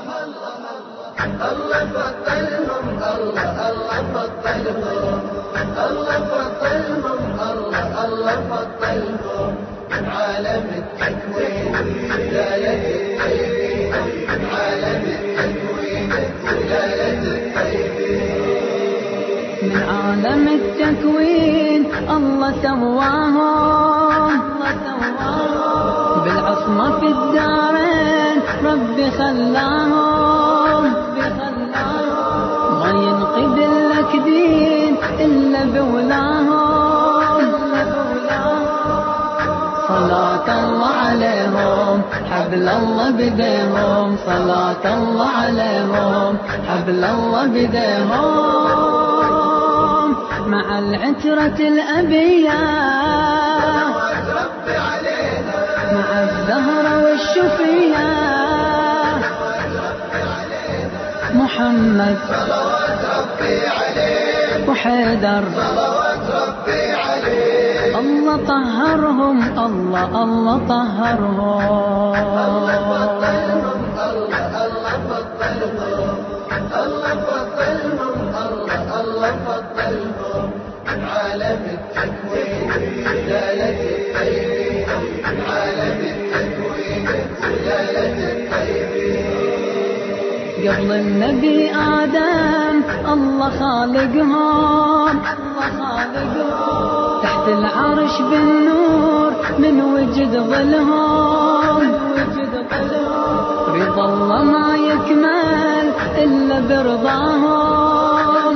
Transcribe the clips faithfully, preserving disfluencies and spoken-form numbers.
الله فضلهم الله الله فضلهم الله فضلهم الله الله فضلهم عالم التكوين ولاية الطيبين عالم التكوين ولاية الطيبين من عالم التكوين الله سواهم بالعصمة في الدارين ربي خلاهم ما ينقذ لك دين إلا بولاهم صلاة الله عليهم حبل الله بديهم صلاة الله عليهم حبل الله بديهم مع العترة الأبية مع الزهرة والشفية محمد صلوات ربي عليه وحيدر صلوات ربي عليه الله طهرهم الله الله طهرهم الله فضلهم الله الله فضلهم الله فضلهم الله الله فضلهم عالم التكوين ولاية الطيبين عالم التكوين ولاية الطيبين قبل النبي آدم الله خالقهم تحت العرش بالنور من وجد ظلهم رضا الله ما يكمل إلا برضاهم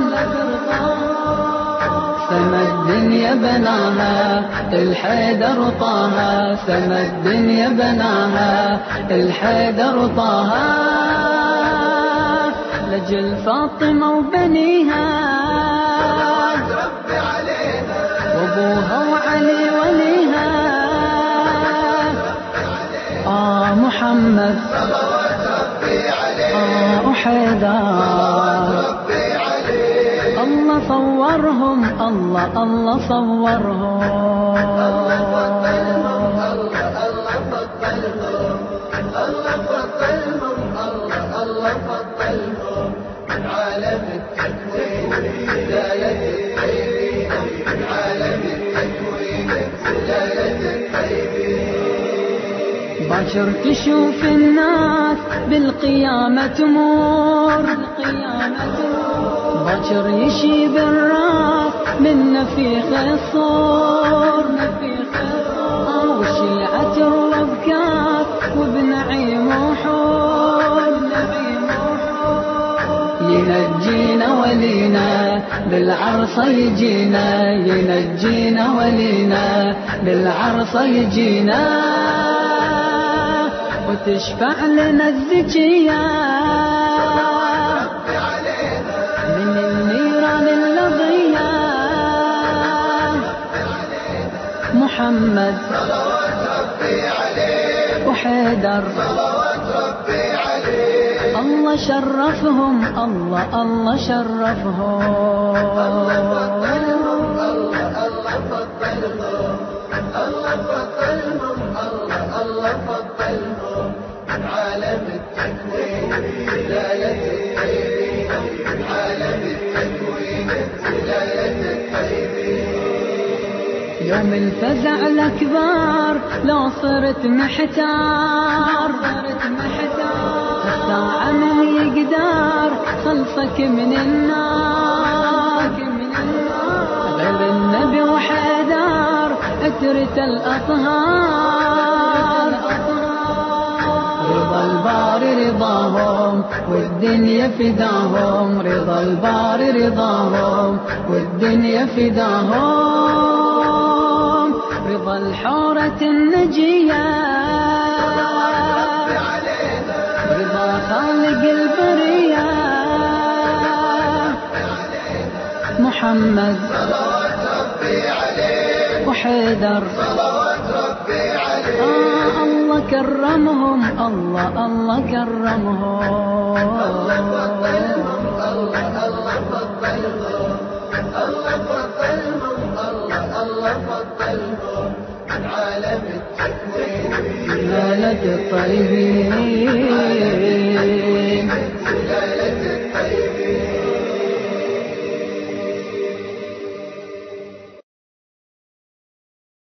سما الدنيا بناها الحيدر طاها سما الدنيا بناها الحيدر طاها لجل فاطمة وبنيها ربي عليها وابوها وعلي وليها آه محمد صلوات ربي عليه آه وحيدر ربي عليه الله صورهم الله الله صورهم الله فضلهم الله الله فضلهم الله فضلهم الله الله فضلهم عالم التكوين ولاية الطيبين عالم التكوين ولاية الطيبين باكر تشوف الناس بالقيامة تمور باكر يشيب الراس من نفيخ الصور وشيعة تروى بكاس وبنعيم وحور ينجينا ولينا بالعرصة يجينا ينجينا ولينا بالعرصة يجينا وتشفع لنا الزكية من النيران اللظية محمد صلوات ربي عليه وحيدر صلوات ربي عليه الله شرفهم الله الله شرفهم الله فضلهم الله الله فضلهم الله فضلهم الله الله فضلهم عالم التكوين ولاية الطيبين عالم التكوين ولاية الطيبين يوم الفزع الأكبر لو صرت محتار الساعة من يقدر خلصك من النار غير النبي وحيدر أترة الأطهار رضا الباري رضاهم والدنيا فداهم رضا الباري رضاهم والدنيا فداهم رضا الحورة النجية رضا خالق البرية محمد صلوات ربي عليه وحيدر صلوات ربي عليه آه الله كرمهم الله الله كرمهم الله فضلهم الله الله فضلهم الله فضلهم الله الله فضلهم عالم التكوين ولاية الطيبين